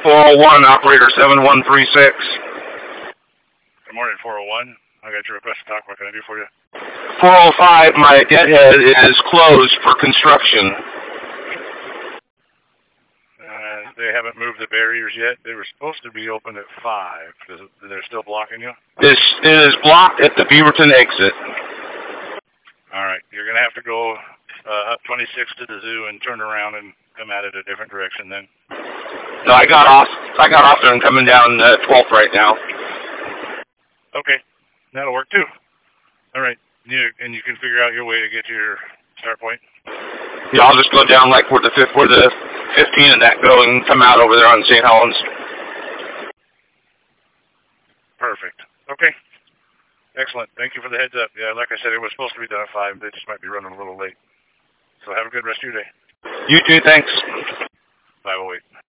401, operator 7136. Good morning, 401. I got your request to talk. What can I do for you? 405, my deadhead is closed for construction. They haven't moved the barriers yet. They were supposed to be open at 5. They're still blocking you? It is blocked at the Beaverton exit. All right. You're going to have to go up 26 to the zoo and turn around and come at it a different direction then. No, I got off there and coming down 12th right now. Okay. That'll work too. All right. And you can figure out your way to get to your start point? Yeah, I'll just go down like where the 15 and that go and come out over there on St. Helens. Perfect. Okay. Excellent. Thank you for the heads up. Yeah, like I said, it was supposed to be done at 5. They just might be running a little late. So have a good rest of your day. You too, thanks. Bye, we'll wait.